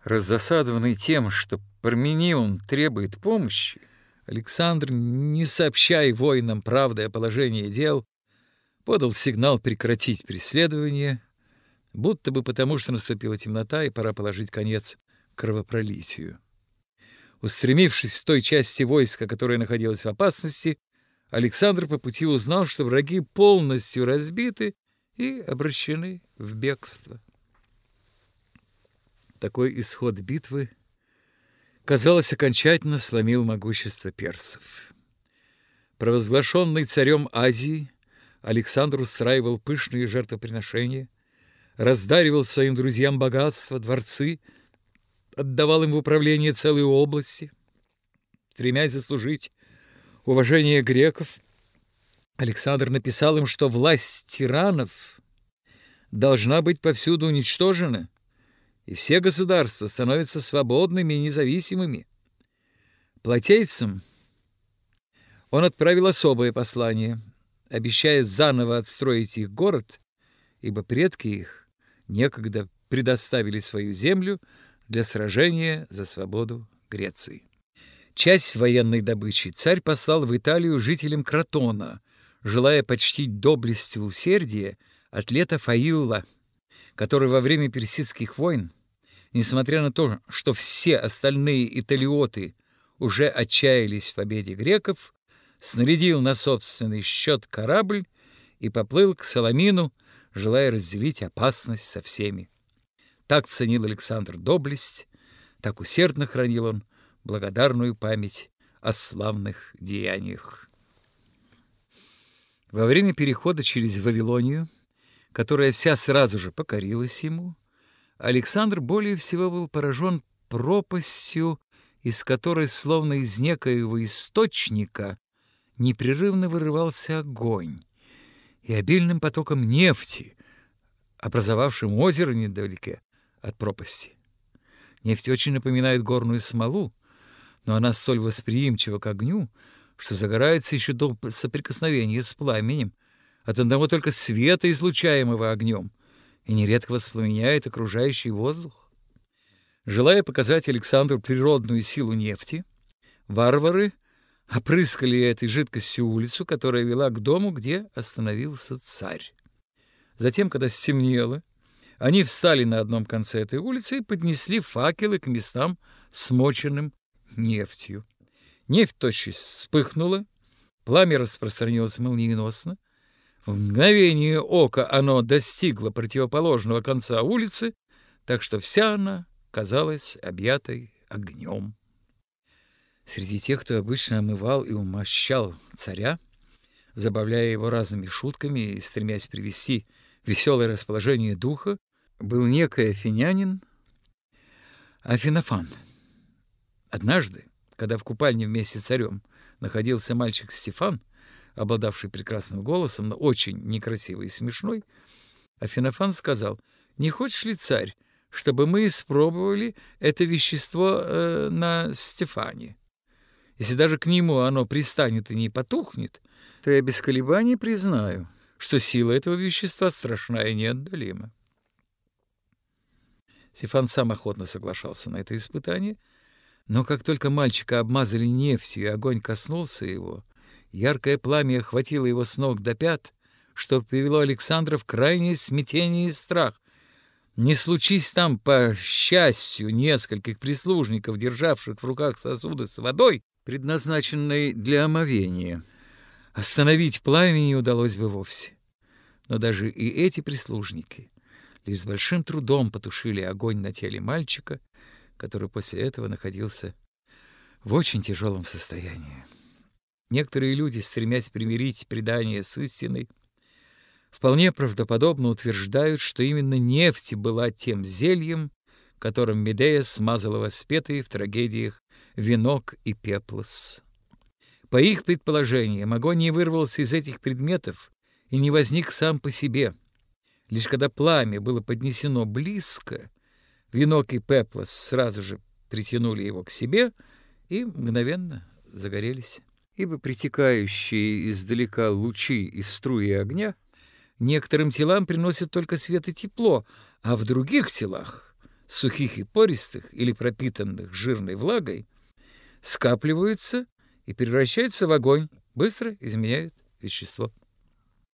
Раздосадованный тем, что Парменион требует помощи, Александр, не сообщая воинам правды о положении дел, подал сигнал прекратить преследование, будто бы потому, что наступила темнота и пора положить конец кровопролитию. Устремившись в той части войска, которая находилась в опасности, Александр по пути узнал, что враги полностью разбиты и обращены в бегство. Такой исход битвы, казалось, окончательно сломил могущество персов. Провозглашенный царем Азии, Александр устраивал пышные жертвоприношения, раздаривал своим друзьям богатства, дворцы, отдавал им в управление целые области. Стремясь заслужить уважение греков, Александр написал им, что власть тиранов должна быть повсюду уничтожена, и все государства становятся свободными и независимыми. Платейцам он отправил особое послание, обещая заново отстроить их город, ибо предки их некогда предоставили свою землю для сражения за свободу Греции. Часть военной добычи царь послал в Италию жителям Кротона, желая почтить доблесть и усердие атлета Фаилла, который во время персидских войн, несмотря на то, что все остальные италиоты уже отчаялись в победе греков, снарядил на собственный счет корабль и поплыл к Саламину, желая разделить опасность со всеми. Так ценил Александр доблесть, так усердно хранил он благодарную память о славных деяниях. Во время перехода через Вавилонию, которая вся сразу же покорилась ему, Александр более всего был поражен пропастью, из которой, словно из некоего источника, непрерывно вырывался огонь, и обильным потоком нефти, образовавшим озеро недалеко от пропасти. Нефть очень напоминает горную смолу, но она столь восприимчива к огню, что загорается еще до соприкосновения с пламенем от одного только света, излучаемого огнем, и нередко воспламеняет окружающий воздух. Желая показать Александру природную силу нефти, варвары опрыскали этой жидкостью улицу, которая вела к дому, где остановился царь. Затем, когда стемнело, они встали на одном конце этой улицы и поднесли факелы к местам, смоченным нефтью. Нефть тотчас вспыхнула, пламя распространилось молниеносно. В мгновение ока оно достигло противоположного конца улицы, так что вся она казалась объятой огнем. Среди тех, кто обычно омывал и умощал царя, забавляя его разными шутками и стремясь привести веселое расположение духа, был некий афинянин Афинофан. Однажды, когда в купальне вместе с царем находился мальчик Стефан, обладавший прекрасным голосом, но очень некрасивый и смешной, Афинофан сказал: «Не хочешь ли, царь, чтобы мы испробовали это вещество на Стефане? Если даже к нему оно пристанет и не потухнет, то я без колебаний признаю, что сила этого вещества страшна и неотдалима». Стефан сам охотно соглашался на это испытание, но как только мальчика обмазали нефтью и огонь коснулся его, яркое пламя охватило его с ног до пят, что привело Александра в крайнее смятение и страх. Не случись там, по счастью, нескольких прислужников, державших в руках сосуды с водой, предназначенной для омовения, остановить пламя не удалось бы вовсе. Но даже и эти прислужники лишь с большим трудом потушили огонь на теле мальчика, который после этого находился в очень тяжелом состоянии. Некоторые люди, стремясь примирить предание с истиной, вполне правдоподобно утверждают, что именно нефть была тем зельем, которым Медея смазала воспетые в трагедиях Венок и Пеплос. По их предположениям, огонь не вырвался из этих предметов и не возник сам по себе. Лишь когда пламя было поднесено близко, Венок и Пеплос сразу же притянули его к себе и мгновенно загорелись. Ибо притекающие издалека лучи и струи огня некоторым телам приносят только свет и тепло, а в других телах сухих и пористых или пропитанных жирной влагой, скапливаются и превращаются в огонь, быстро изменяют вещество.